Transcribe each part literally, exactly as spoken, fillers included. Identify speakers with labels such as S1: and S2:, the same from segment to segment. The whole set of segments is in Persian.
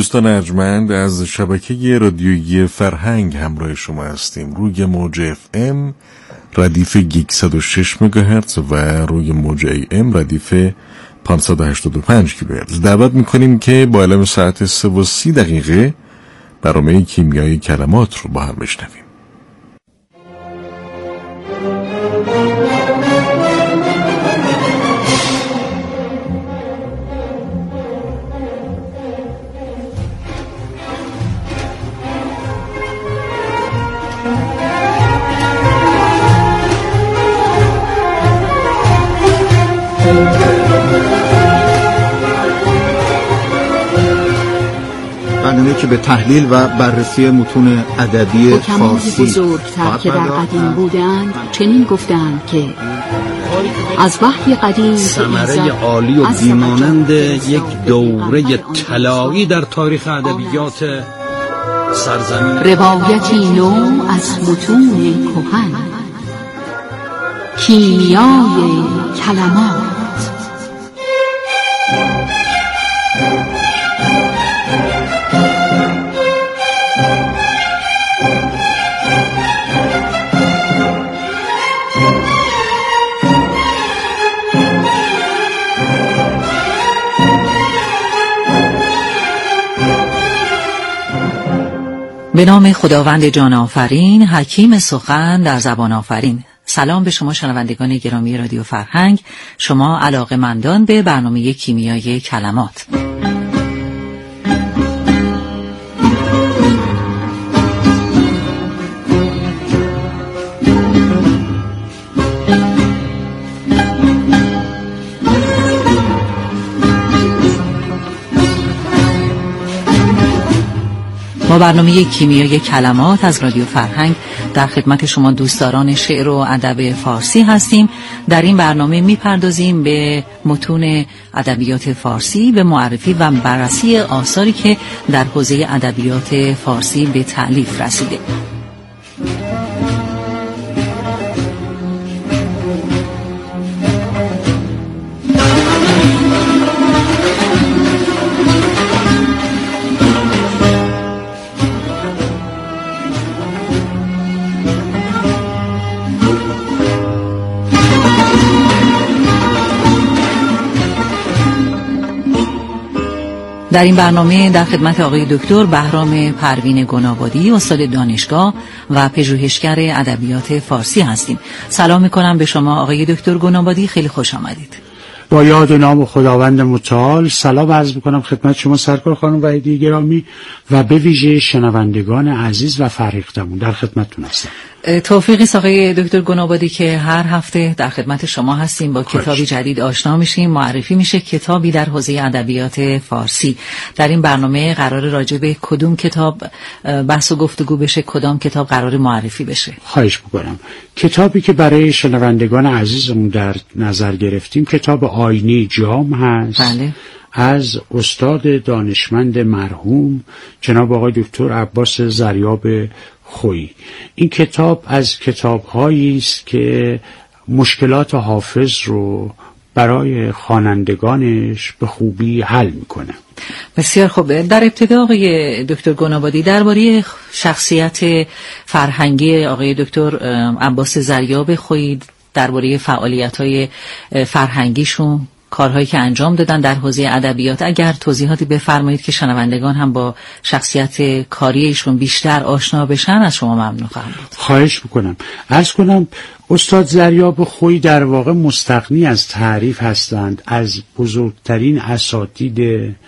S1: دوستان ارجمند، از شبکه رادیویی فرهنگ همراه شما هستیم. روی موج اف ام ردیف گیگ صد و شش مگاهرتز و روی موج ای ام ردیف پانصد و هشتاد و پنج کیلوهرتز. دعوت میکنیم که با علم ساعت سه و سی دقیقه برنامه کیمیای کلمات رو با هم بشنویم.
S2: برنامه که به تحلیل و بررسی متون ادبی فارسی
S3: بزرگتر که در قدیم بودند چنین گفتند که از وحی قدیم
S4: ثمره عالی و بیمانند یک دوره طلایی در تاریخ ادبیات سرزمین،
S3: روایتی نو از متون کهن، کیمیای کلمات.
S5: به نام خداوند جان آفرین، حکیم سخن در زبان آفرین. سلام به شما شنوندگان گرامی رادیو فرهنگ، شما علاقه‌مندان به برنامه کیمیای کلمات. ما برنامه کیمیای کلمات از رادیو فرهنگ در خدمت شما دوستداران شعر و ادب فارسی هستیم. در این برنامه میپردازیم به متون ادبیات فارسی، به معرفی و بررسی آثاری که در حوزه ادبیات فارسی به تألیف رسیده. در این برنامه در خدمت آقای دکتر بهرام پروین گنابادی، استاد دانشگاه و پژوهشگر ادبیات فارسی هستیم. سلام میکنم به شما آقای دکتر گنابادی، خیلی خوش آمدید.
S6: با یاد و نام خداوند متعال سلام عرض میکنم خدمت شما سرکار خانم وحیدی گرامی و به ویژه شنوندگان عزیز و فرهیختمون در خدمتتون هستم.
S5: توفیقی آقای دکتر گنابادی که هر هفته در خدمت شما هستیم، با خوش. کتابی جدید آشنا میشیم، معرفی میشه کتابی در حوزه ادبیات فارسی. در این برنامه قرار راجع به کدوم کتاب بحث و گفتگو بشه، کدام کتاب قرار معرفی بشه؟
S6: خواهش میکنم. کتابی که برای شنوندگان عزیزمون در نظر گرفتیم کتاب آینه جام هست.
S5: بله.
S6: از استاد دانشمند مرحوم جناب آقای دکتر عباس زریاب خویی. این کتاب از کتاب‌هایی است که مشکلات حافظ رو برای خوانندگانش به خوبی حل میکنه.
S5: بسیار خوب. در ابتدا آقای دکتر گنابادی درباره شخصیت فرهنگی آقای دکتر عباس زریاب خویی، درباره فعالیت‌های فرهنگیشون، کارهایی که انجام دادن در حوزه ادبیات، اگر توضیحاتی بفرمایید که شنوندگان هم با شخصیت کاری ایشون بیشتر آشنا بشن، از شما ممنون خواهم بود.
S6: خواهش میکنم. عرض کنم استاد زریاب خویی در واقع مستغنی از تعریف هستند، از بزرگترین اساتید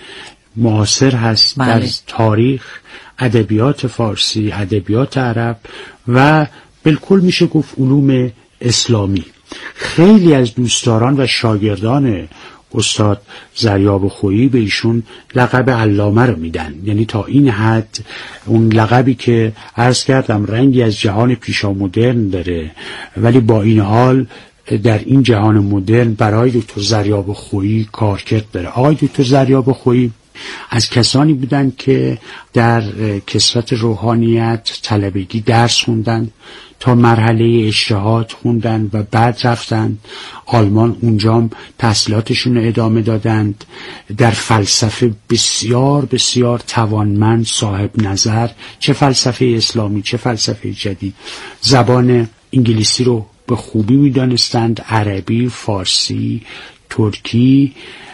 S6: معاصر هست. بله. در تاریخ ادبیات فارسی، ادبیات عرب و بالکل میشه گفت علوم اسلامی. خیلی از دوستداران و شاگردان استاد زریاب خویی به ایشون لقب علامه رو میدن، یعنی تا این حد اون لقبی که عرض کردم رنگی از جهان پیشا مدرن داره، ولی با این حال در این جهان مدرن برای دکتر زریاب خویی کارکرد داره. آقای دکتر زریاب خویی از کسانی بودند که در کسوت روحانیت طلبگی درس خوندن، تا مرحله اجتهاد خوندن و بعد رفتن آلمان، اونجا تحصیلاتشون رو ادامه دادند. در فلسفه بسیار بسیار توانمند، صاحب نظر، چه فلسفه اسلامی چه فلسفه جدید. زبان انگلیسی رو به خوبی میدانستند، عربی، فارسی، ترکی،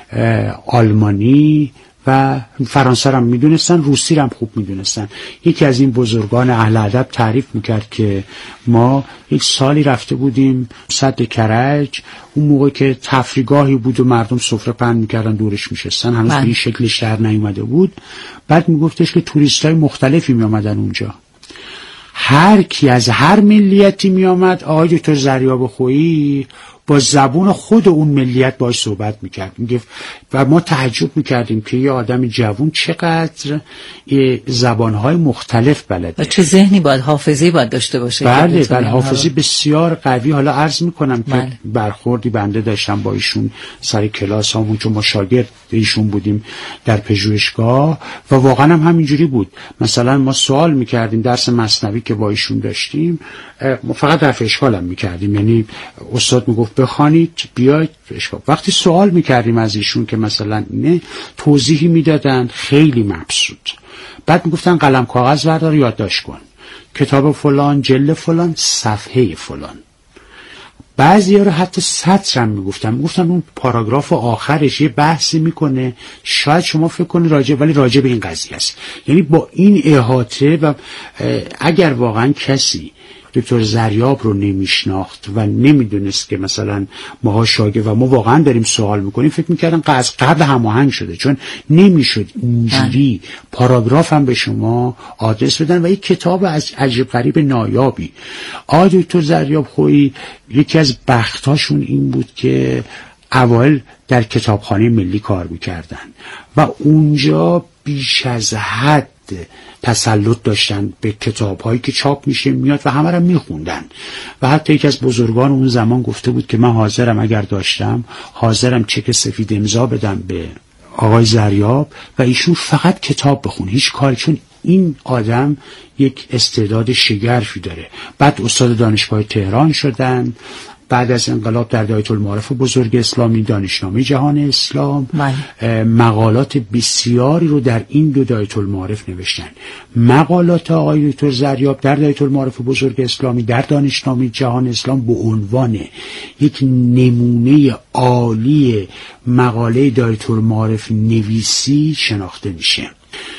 S6: آلمانی و فرانسه هم میدونستن، روسی هم خوب میدونستن. یکی از این بزرگان اهل ادب تعریف میکرد که ما یک سالی رفته بودیم سد کرج، اون موقع که تفریحگاهی بود و مردم سفره پهن میکردن دورش میشستن، هنوز به این شکلش در نیومده بود. بعد میگفتش که توریستای مختلفی میامدن اونجا، هر کی از هر ملیتی میامد آقای دکتر زریاب خویی با زبون خود اون ملیت باش صحبت میکرد. میگه و ما تعجب میکردیم که یه آدم جوون چقدر زبانهای مختلف بلده
S5: و چه ذهنی باید، حافظه‌ای باید داشته باشه.
S6: بله بله، حافظه بسیار قوی. حالا عرض میکنم که بله. برخوردی بنده داشتم با ایشون سر کلاس همون، چون ما شاگرد ایشون بودیم در پژوهشگاه و واقعا هم همینجوری بود. مثلا ما سوال میکردیم درس مثنوی که با ایشون داشتیم، ما فقط رفع اشکال هم میکردیم، یعنی استاد میگفت بخوانید بیاید اشکال. وقتی سوال میکردیم از ایشون که مثلا نه، توضیحی میدادن خیلی مبسوط. بعد میگفتن قلم کاغذ بردار یادداشت کن، کتاب فلان، جلد فلان، صفحه فلان. بعضی ها رو حتی سطر هم میگفتن، میگفتن اون پاراگراف آخرش یه بحثی میکنه، شاید شما فکر کنید راجع، ولی راجع به این قضیه است. یعنی با این احاطه و اگر واقعا کسی دکتر زریاب رو نمیشناخت و نمیدونست که مثلا ماها شاگرد و ما واقعا داریم سوال میکنیم، فکر میکردن از قبل هماهنگ شده، چون نمیشد اینجوری پاراگراف هم به شما آدرس بدن و یک کتاب از عجیب غریب نایابی. آقای دکتر زریاب خویی یکی از بختاشون این بود که اوایل در کتابخانه ملی کار میکردن و اونجا بیش از حد تسلط داشتن به کتاب‌هایی که چاپ میشه میاد و همه رو میخوندن. و حتی یکی از بزرگان اون زمان گفته بود که من حاضرم اگر داشتم حاضرم چک سفید امضا بدم به آقای زریاب و ایشون فقط کتاب بخون، هیچ کاری، چون این آدم یک استعداد شگرفی داره. بعد استاد دانشگاه تهران شدن، بعد از انقلاب در دایره المعارف بزرگ اسلامی، دانشنامه جهان اسلام، مقالات بسیاری رو در این دو دایره المعارف نوشتن. مقالات آقای دکتر زریاب در دایره المعارف بزرگ اسلامی، در دانشنامه جهان اسلام به عنوان یک نمونه عالی مقاله دایره المعارف نویسی شناخته میشه.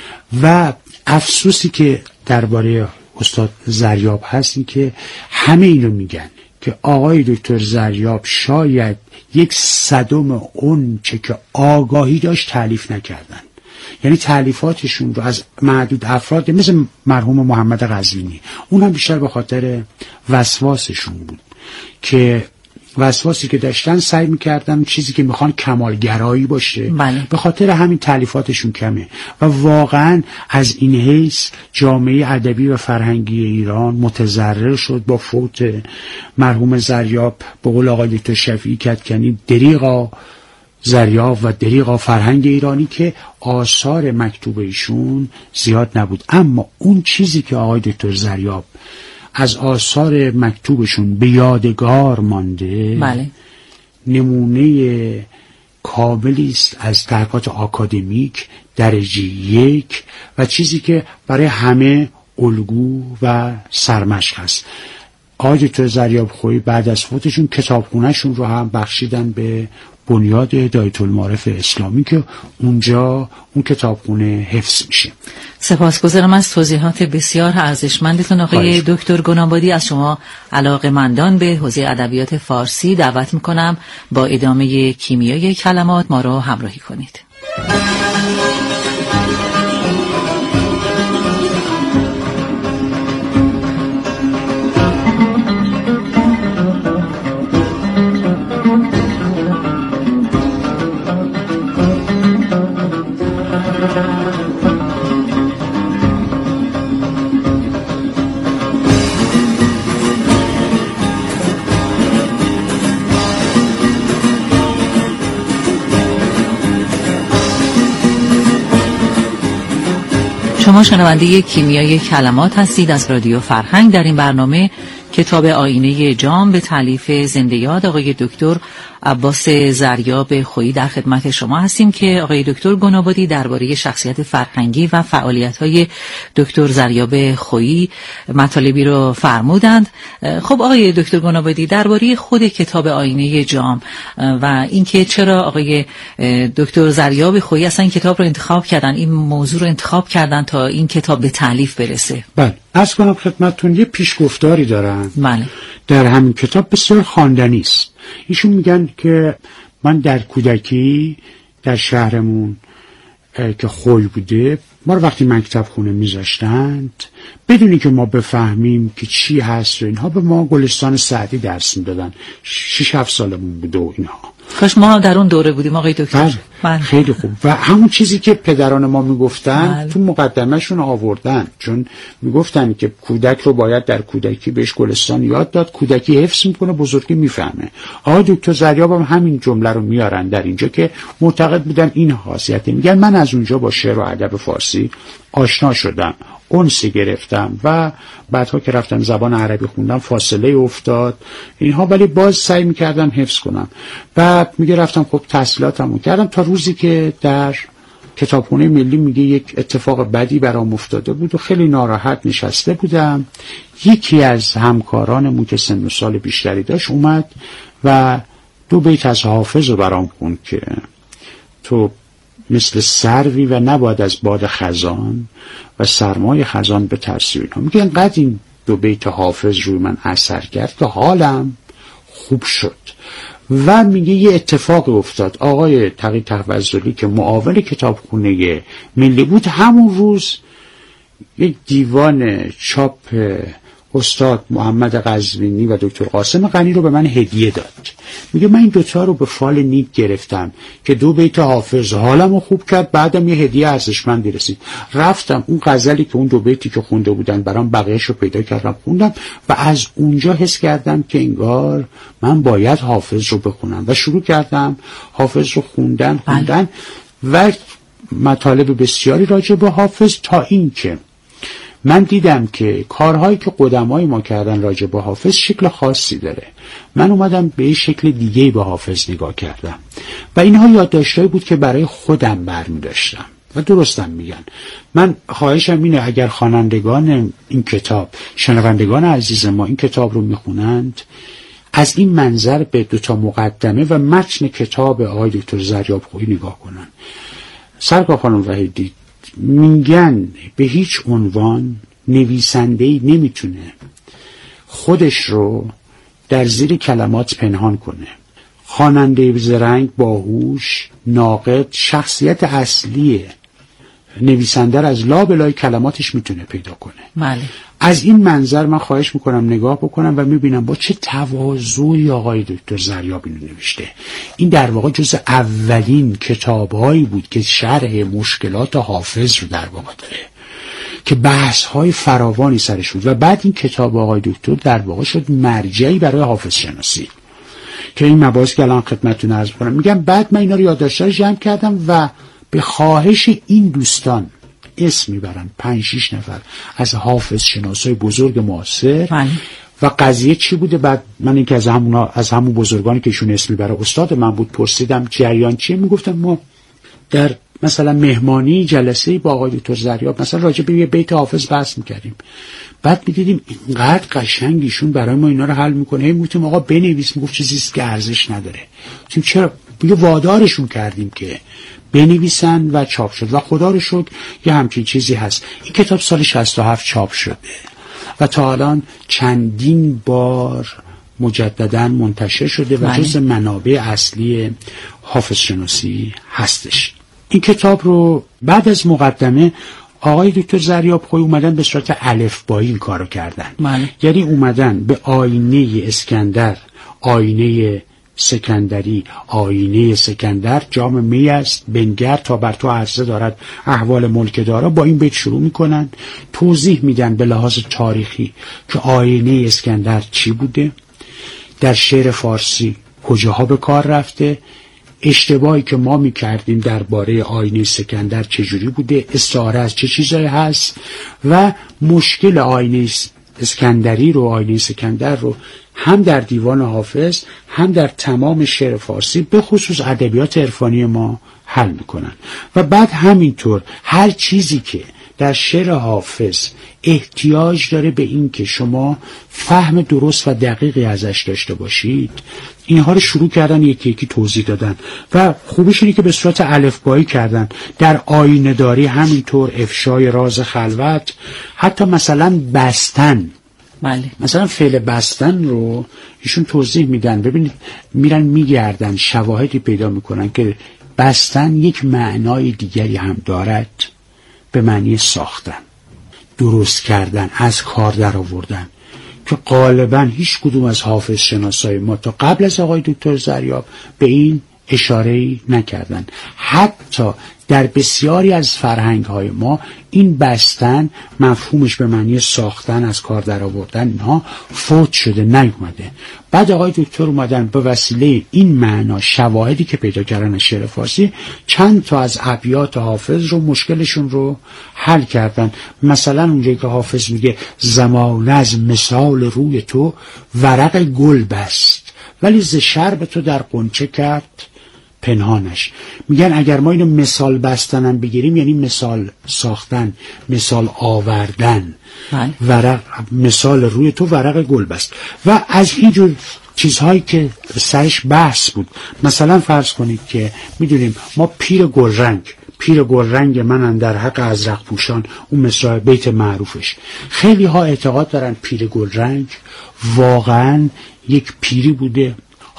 S6: و افسوسی که درباره استاد زریاب هست این که همه اینو میگن که آقای دکتر زریاب شاید یک صدم اون چه که آگاهی داشت تألیف نکردن. یعنی تألیفاتشون رو از معدود افراد مثل مرحوم محمد قزوینی، اون هم بیشتر به خاطر وسواسشون بود که وسواسی که داشتن سعی میکردن چیزی که میخوان کمالگرایی باشه، بله. به خاطر همین تألیفاتشون کمه و واقعا از این حیث جامعه ادبی و فرهنگی ایران متضرر شد با فوت مرحوم زریاب. به قول آقای دکتر شفیعی کدکنی، دریغا زریاب و دریغا فرهنگ ایرانی که آثار مکتوب ایشون زیاد نبود. اما اون چیزی که آقای دکتر زریاب از آثار مکتوبشون به یادگار مانده، بله. نمونه کاملی است از تحقیقات آکادمیک درجه یک و چیزی که برای همه الگو و سرمشق است. آقای دکتر زریاب خویی بعد از فوتشون کتابخونه‌شون رو هم بخشیدن به بنیاد دایره المعارف اسلامی که اونجا اون کتابخونه حفظ میشه.
S5: سپاسگزارم از توضیحات بسیار ارزشمندتون آقای دکتر گنابادی. از شما علاقه‌مندان به حوزه ادبیات فارسی دعوت میکنم با ادامه کیمیای کلمات ما را همراهی کنید. شما شنونده کیمیای کلمات هستید از رادیو فرهنگ. در این برنامه کتاب آینه جام به تالیف زنده یاد آقای دکتر عباس زریاب خویی در خدمت شما هستیم که آقای دکتر گنابادی درباره شخصیت فرهنگی و فعالیت‌های دکتر زریاب خویی مطالبی رو فرمودند. خب آقای دکتر گنابادی، درباره خود کتاب آینه جام و اینکه چرا آقای دکتر زریاب خویی اصلا این کتاب رو انتخاب کردن، این موضوع رو انتخاب کردن تا این کتاب به تالیف برسه.
S6: بله، عرض کنم خدمتتون یه پیشگفتاری دارن.
S5: بله.
S6: در همین کتاب بسیار خواندنی است. ایشون میگن که من در کودکی در شهرمون که خوی بوده، ما رو وقتی مکتب خونه میذاشتند بدونی که ما بفهمیم که چی هست و اینها، به ما گلستان سعدی درس میدادن. شش هفت سالمون بوده و اینها.
S5: کاش ما در اون دوره بودیم آقای دکتر.
S6: بله، خیلی خوب. و همون چیزی که پدران ما میگفتن تو مقدمهشون آوردن، چون میگفتن که کودک رو باید در کودکی بهش گلستان یاد داد، کودکی حفظ میکنه، بزرگی میفهمه. آقای دکتر زریاب هم همین جمله رو میارن در اینجا که معتقد بودن این خاصیته. میگن من از اونجا با شعر و ادب فارسی آشنا شدم، انسی گرفتم و بعدها که رفتم زبان عربی خوندم فاصله افتاد اینها، ولی باز سعی میکردم حفظ کنم. بعد میگه رفتم خب تحصیلاتمو کردم تا روزی که در کتابخونه ملی میگه یک اتفاق بدی برام افتاده بود و خیلی ناراحت نشسته بودم. یکی از همکارانمون که سن و سال بیشتری داشت اومد و دو بیت از حافظ رو برام خوند که تو مثل سروی و نباید از باد خزان و سرمای خزان به ترسی. اینها میگه انقدر این دو بیت حافظ روی من اثر کرد که حالم خوب شد. و میگه یه اتفاق افتاد، آقای تقی تفضلی که معاون کتابخونه ملی بود همون روز یک دیوان چاپ استاد محمد قزوینی و دکتر قاسم غنی رو به من هدیه داد. میگه من این دوتا رو به فال نیک گرفتم که دو بیت حافظ حالم رو خوب کرد، بعدم یه هدیه ارزشمندی رسید. رفتم اون غزلی که اون دو بیتی که خونده بودن برام بقیه‌اش رو پیدا کردم خوندم و از اونجا حس کردم که انگار من باید حافظ رو بخونم و شروع کردم حافظ رو خوندن خوندن و مطالب بسیاری راجع به حافظ، تا این که من دیدم که کارهایی که قدمای ما کردن راجع به حافظ شکل خاصی داره. من اومدم به شکل دیگه‌ای به حافظ نگاه کردم و اینها یادداشتایی بود که برای خودم برمی داشتم و درستم میگن. من خواهشم اینه اگر خوانندگان این کتاب، شنوندگان عزیز ما این کتاب رو میخونند، از این منظر به دوتا مقدمه و متن کتاب آقای دکتر زریاب خویی نگاه کنن. سرکار خانم وحیدی میگن به هیچ عنوان نویسنده‌ای نمیتونه خودش رو در زیر کلمات پنهان کنه. خواننده زرنگ، باهوش، ناقد، شخصیت اصلی نویسنده رو از لابلای کلماتش میتونه پیدا کنه.
S5: بله.
S6: از این منظر من خواهش میکنم نگاه بکنم و میبینم با چه تواضعی آقای دکتر زریاب اینو نوشته. این در واقع جز اولین کتابهایی بود که شرح مشکلات حافظ رو در واقع داره، که بحث‌های فراوانی سرش بود و بعد این کتاب آقای دکتر در واقع شد مرجعی برای حافظ شناسی که این مباحث که الان خدمتتون عرض کنم. میگم بعد من اینا رو یادداشت‌ها جمع کردم و به خواهش این دوستان اسم میبرن پنج شیش نفر از حافظ شناسای بزرگ معاصر.
S5: بله.
S6: و قضیه چی بوده؟ بعد من اینکه از همونا از همون بزرگانی که ایشون اسم میبره استاد من بود پرسیدم جریان چیه، میگفتم ما در مثلا مهمانی جلسه با آقای دکتر زریاب مثلا راجع به یه بیت حافظ بحث میکردیم، بعد میدیدیم اینقدر قشنگ ایشون برای ما اینا رو حل میکنه. هی میگفتیم آقا بنویس، میگفت چیزیست که ارزش نداره. گفتیم چرا؟ دیگه وادارشون کردیم که بنویسن و چاپ شد و خدا رو شکر یه همچین چیزی هست. این کتاب سال شصت و هفت چاپ شده و تا الان چندین بار مجددا منتشر شده و جز منابع اصلی حافظ شناسی هستش. این کتاب رو بعد از مقدمه آقای دکتر زریاب خویی اومدن به صورت الفبایی این کارو کردن. معنی. یعنی اومدن به آینه اسکندر، آینه سکندری، آینه سکندر، جام می است بنگر تا بر تو عرضه دارد احوال ملک دارا، با این بیت شروع میکنن، توضیح میدن به لحاظ تاریخی که آینه اسکندر چی بوده، در شعر فارسی کجاها به کار رفته، اشتباهی که ما میکردیم درباره آینه سکندر چجوری بوده، استعاره از چه چیزایی هست و مشکل آینه اسکندری رو، آینه سکندر رو هم در دیوان حافظ هم در تمام شعر فارسی به خصوص ادبیات عرفانی ما حل میکنن. و بعد همینطور هر چیزی که در شعر حافظ احتیاج داره به این که شما فهم درست و دقیقی ازش داشته باشید، اینها رو شروع کردن یکی یکی توضیح دادن و خوبیش اینه که به صورت الفبایی کردن. در آینه داری همینطور، افشای راز خلوت، حتی مثلا بستن،
S5: بله.
S6: مثلا فعل بستن رو ایشون توضیح میدن. ببینید میرن میگردن شواهدی پیدا میکنن که بستن یک معنای دیگری هم دارد، به معنی ساختن، درست کردن، از کار در آوردن، که غالبا هیچ کدوم از حافظ شناسای ما تا قبل از آقای دکتر زریاب به این اشاره‌ای نکردن. حتی در بسیاری از فرهنگ های ما این بستن مفهومش به معنی ساختن، از کار در آوردن، اینها فوت شده، نیومده. بعد آقای دکتر اومدن به وسیله این معنا، شواهدی که پیدا کردن از شعر فارسی، چند تا از ابیات حافظ رو، مشکلشون رو حل کردن. مثلا اونجایی که حافظ میگه زمانه از مثال روی تو ورق گل بست ولی ز شرب تو در غنچه کرد پنهانش. میگن اگر ما اینو مثال بستنم بگیریم یعنی مثال ساختن، مثال آوردن.
S5: بله.
S6: ورق، مثال روی تو ورق گل بست. و از اینجور چیزهایی که سرش بحث بود، مثلا فرض کنید که میدونیم ما پیر گلرنگ، پیر گلرنگ من اندر حق ازرق پوشان، اون مصرع بیت معروفش، خیلی ها اعتقاد دارن پیر گلرنگ واقعا یک پیری بوده،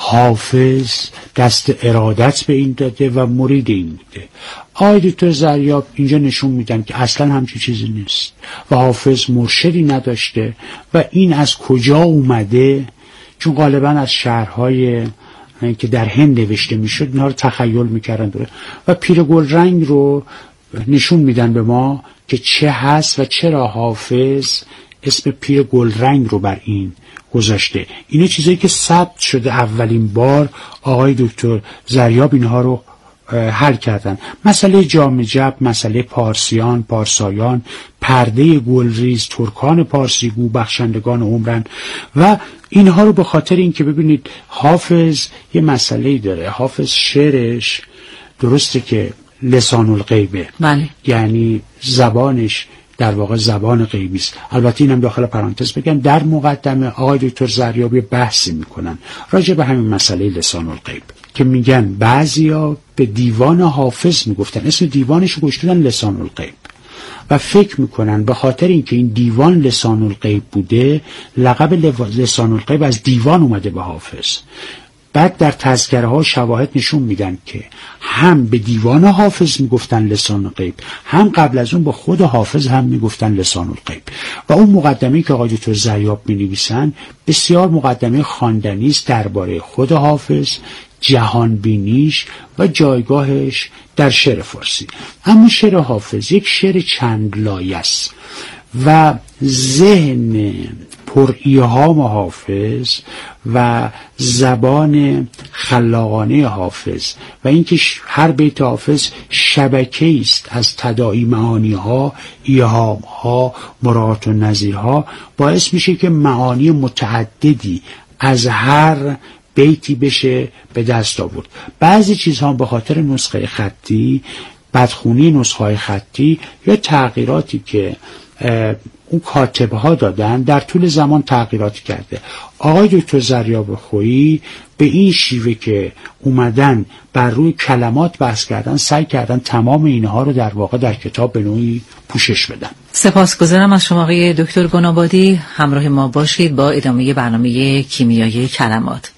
S6: حافظ دست ارادت به این داده و مرید این بوده. آقای دکتر زریاب اینجا نشون میدن که اصلا همچین چیزی نیست و حافظ مرشدی نداشته. و این از کجا اومده؟ چون غالبا از شهرهای که در هند نوشته میشد اینها رو تخیل میکردن داره. و پیر گلرنگ رو نشون میدن به ما که چه هست و چرا حافظ اسم پیر گلرنگ رو بر این گذاشته. اینا چیزایی که ثبت شده، اولین بار آقای دکتر زریاب اینها رو حل کردن. مسئله جام جب، مسئله پارسیان، پارسایان، پرده گلریز، ترکان پارسی گو، بخشندگان عمرن و اینها رو به خاطر این که ببینید حافظ یه مسئله‌ای داره. حافظ شعرش درسته که لسان الغیبه،
S5: بله.
S6: یعنی زبانش در واقع زبان غیبی است. البته اینم داخل پرانتز بگم در مقدمه آقای دکتر زریابی بحثی میکنن راجع به همین مسئله لسان الغیب که میگن بعضیا به دیوان حافظ میگفتن، اسم دیوانش رو گذاشتن لسان الغیب و فکر میکنن به خاطر اینکه این دیوان لسان الغیب بوده لقب لسان الغیب از دیوان اومده به حافظ. بعد در تذکره ها شواهد نشون میدن که هم به دیوان حافظ میگفتن لسان الغیب، هم قبل از اون با خود حافظ هم میگفتن لسان الغیب. و اون مقدمه‌ای که آقای دکتر زریاب مینویسن بسیار مقدمه خواندنی است درباره خود حافظ، جهان بینیش و جایگاهش در شعر فارسی. اما شعر حافظ یک شعر چند لایه است و ذهن پر ایهام حافظ و زبان خلاقانه حافظ و اینکه هر بیت حافظ شبکه‌ای است از تداعی معانی ها، ایهام ها، مراد و نظیرها، باعث میشه که معانی متعددی از هر بیتی بشه به دست آورد. بعضی چیزها به خاطر نسخه خطی، بدخونی نسخه خطی یا تغییراتی که اون کاتبه ها دادن در طول زمان تغییراتی کرده. آقای دکتر زریاب خویی به این شیوه که اومدن بر روی کلمات بحث کردن سعی کردن تمام اینها رو در واقع در کتاب به نوعی پوشش بدن.
S5: سپاسگزارم از شما آقای دکتر گنابادی. همراه ما باشید با ادامه برنامه کیمیای کلمات.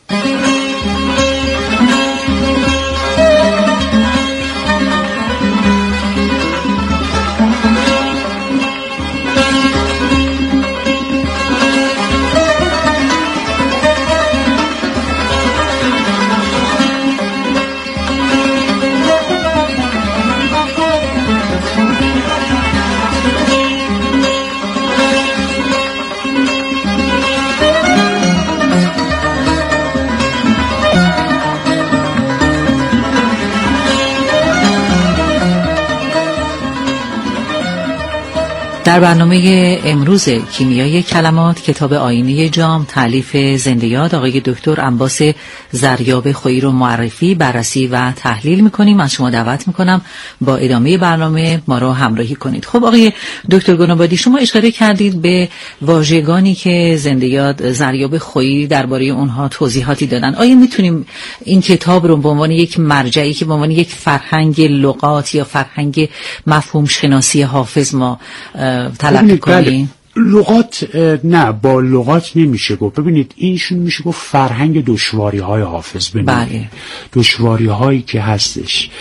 S5: در برنامه امروز کیمیای کلمات کتاب آینه جام تالیف زنده یاد آقای دکتر عباس زریاب خویی رو معرفی، بررسی و تحلیل میکنیم. از شما دعوت میکنم با ادامه برنامه ما رو همراهی کنید. خب آقای دکتر گنابادی، شما اشاره کردید به واژگانی که زنده یاد زریاب خویی درباره اونها توضیحاتی دادن. آیا میتونیم این کتاب رو به عنوان یک مرجعی که به عنوان یک فرهنگ لغات یا فرهنگ مفهوم شناسی حافظ ما تلقی کنیم؟
S6: لغات نه، با لغات نمیشه گفت. ببینید اینشون میشه گفت فرهنگ دشواری های حافظ. ببینید دشواری هایی که هستش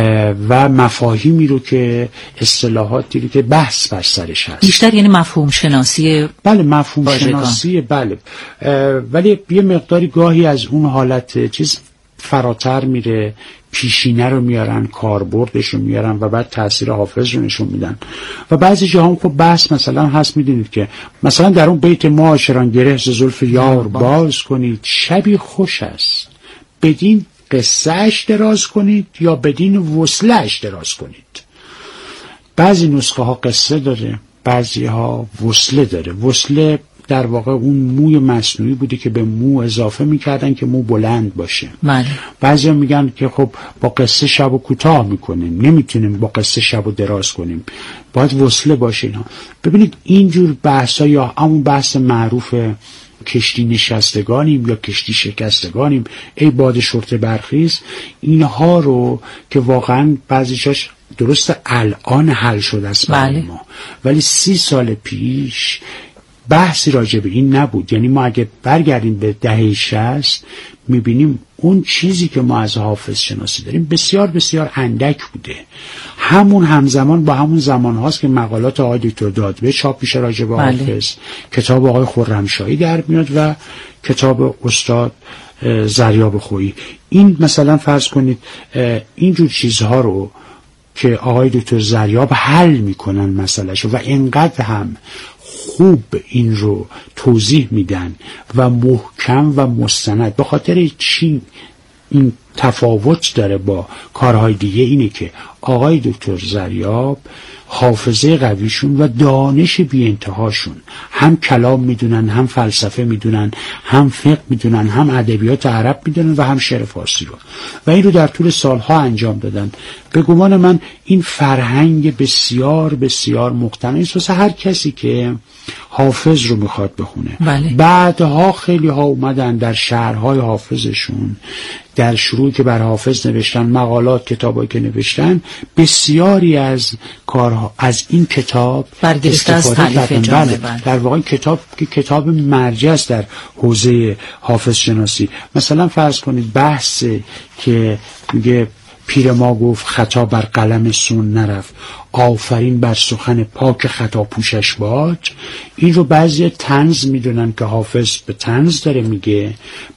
S6: و مفاهیمی رو که اصطلاحاتی رو که بحث بر سرش هست،
S5: بیشتر یعنی مفهوم شناسی.
S6: بله مفهوم باجگان. شناسی بله، ولی یه مقداری گاهی از اون حالت چیز فراتر میره، پیشینه رو میارن، کاربردش رو میارن و بعد تاثیر حافظ رو نشون میدن. و بعضی جاها هم خب بحث مثلا هست، میدونید که مثلا در اون بیت معاشران گره ز زلف یار باز کنید، شبی خوش است بدین قصه اش دراز کنید یا بدین وصله اش دراز کنید. بعضی نسخه ها قصه داره، بعضی ها وصله داره. وصله در واقع اون موی مصنوعی بوده که به مو اضافه میکردن که مو بلند باشه.
S5: بله.
S6: بعضی هم میگن که خب با قصه شب و کوتاه میکنیم، نمیتونیم با قصه شب و دراز کنیم، باید وصله باشه اینا. ببینید اینجور بحثا یا همون بحث معروف کشتی نشستگانیم یا کشتی شکستگانیم، ای باد شرط برخیز، اینها رو که واقعا بعضیش درست الان حل شده است برای
S5: بله.
S6: ما، ولی سی سال پیش بحثی راجع به این نبود. یعنی ما اگه برگردیم به دهه شصت میبینیم اون چیزی که ما از حافظ شناسی داریم بسیار بسیار اندک بوده. همون همزمان با همون زمان هاست که مقالات آقای دکتر دادبه چاپ میشه راجع به حافظ، کتاب آقای خرمشاهی در میاد و کتاب استاد زریاب خویی. این مثلا فرض کنید اینجور چیزها رو که آقای دکتر زریاب حل میکنن مسئلهشو و اینقدر هم خوب این رو توضیح میدن و محکم و مستند. به خاطر چی این تفاوت داره با کارهای دیگه اینه که آقای دکتر زریاب حافظه قویشون و دانش بی انتهاشون، هم کلام میدونن، هم فلسفه میدونن، هم فقه میدونن، هم ادبیات عرب میدونن و هم شعر فارسی رو، و این رو در طول سالها انجام دادن. به گمان من این فرهنگ بسیار بسیار مقتنع است واسه هر کسی که حافظ رو میخواد بخونه.
S5: بله. بعدها
S6: خیلی ها اومدن در شعرهای حافظشون، در شروعی که بر حافظ نوشتن، مقالات، کتابایی که نوشتن، بسیاری از کارها از این کتاب استفاده کردن. بله. در واقع کتاب که کتاب مرجع است در حوزه حافظ شناسی. مثلا فرض کنید بحث که میگه پیر ما گفت خطا بر قلم سون نرفت، آفرین بر سخن پاک خطا پوشش باد. این رو بعضی طنز میدونن که حافظ به طنز داره میگه،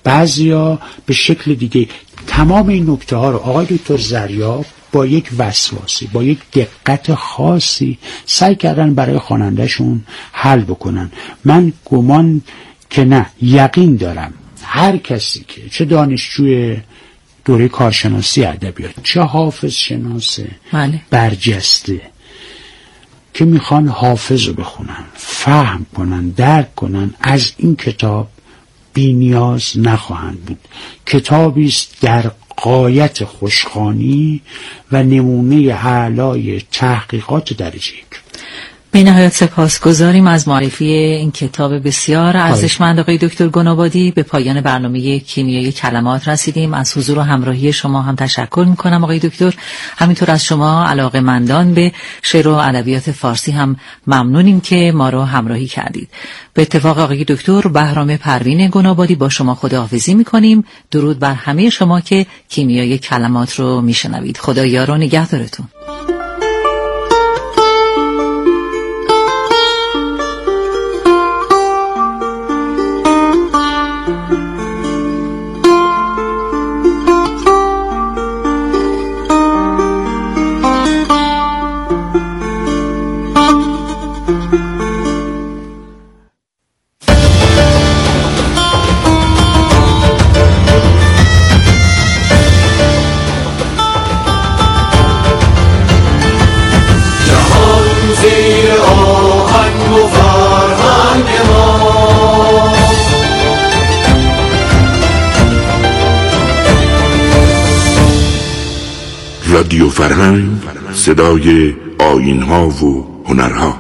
S6: بعضیا به شکل دیگه. تمام این نکته ها رو آقای دکتر زریاب با یک وسواسی، با یک دقت خاصی سعی کردن برای خواننده‌شون حل بکنن. من گمان که نه، یقین دارم هر کسی که چه دانشجوی دوره کارشناسی ادبیات، چه حافظ شناسه
S5: بله.
S6: برجسته که میخوان حافظ رو بخونن، فهم کنن، درک کنن، از این کتاب بی نیاز نخواهند بود. کتابی است در غایت خوشخوانی و نمونه اعلای تحقیقات درجه یک.
S5: به نهایت سپاسگزاریم از معرفی این کتاب بسیار ارزشمند آقای دکتر گنابادی. به پایان برنامه کیمیای کلمات رسیدیم. از حضور و همراهی شما هم تشکر میکنم آقای دکتر. همینطور از شما علاقه‌مندان به شعر و ادبیات فارسی هم ممنونیم که ما رو همراهی کردید. به اتفاق آقای دکتر بهرام پروین گنابادی با شما خداحافظی میکنیم. درود بر همه شما که کیمیای کلمات رو میشنوید. خدا یار و نگهدارتون.
S7: رادیو فرهنگ، صدای آیین‌ها و هنرها.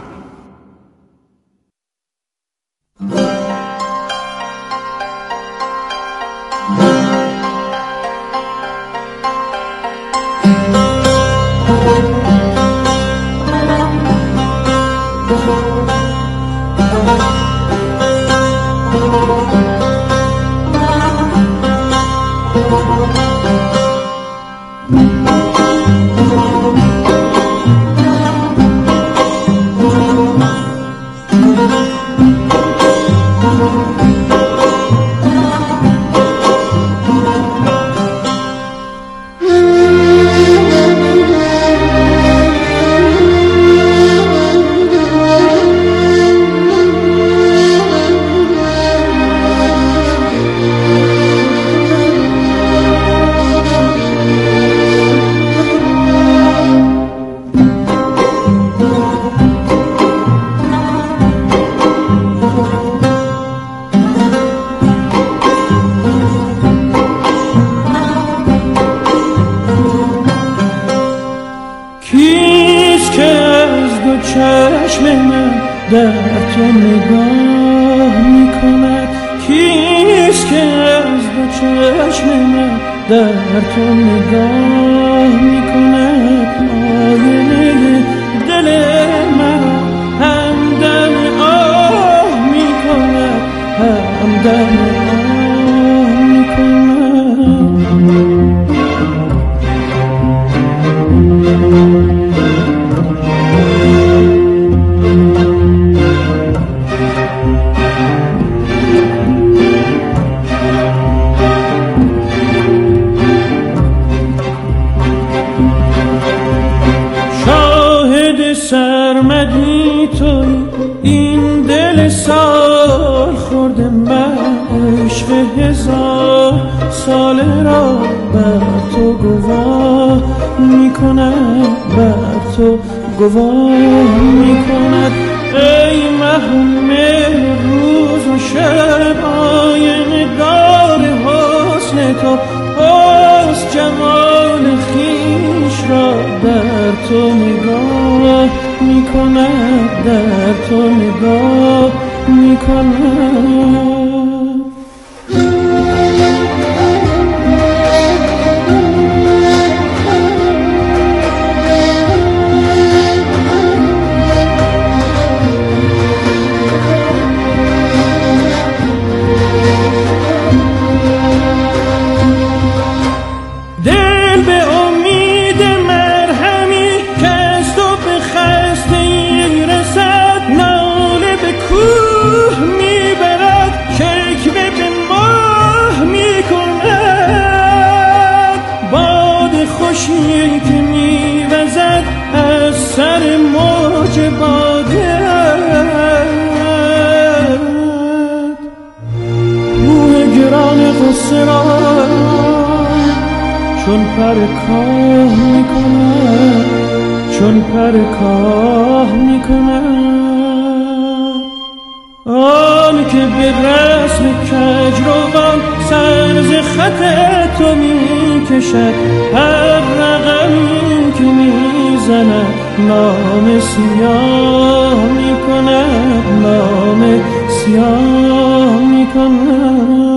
S8: گواه می کند ای محروم روز و شب آینه دار حسن تو باز جمال خویش را در تو نگاه می کند در تو نگاه می کند. چون پر کاه می کند چون پر کاه می کند آن که به رسم کجروان سر ز خط تو می کشد هر رقمی که می زند نام سیاه می کند نام سیاه می کند.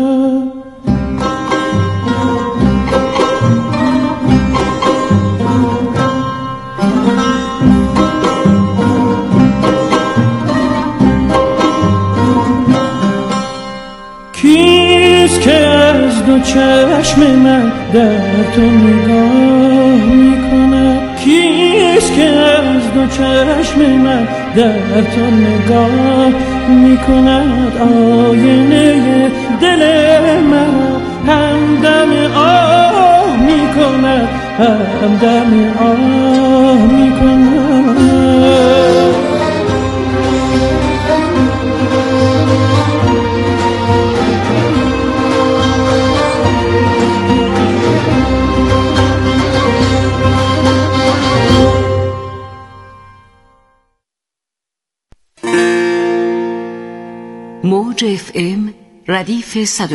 S8: چشم من در تو نگاه می کند کیست که از دو چشم من در تو نگاه می کند آینه دل من همدم آه می کند همدم آه می کند.
S3: موج اف ام ردیف صد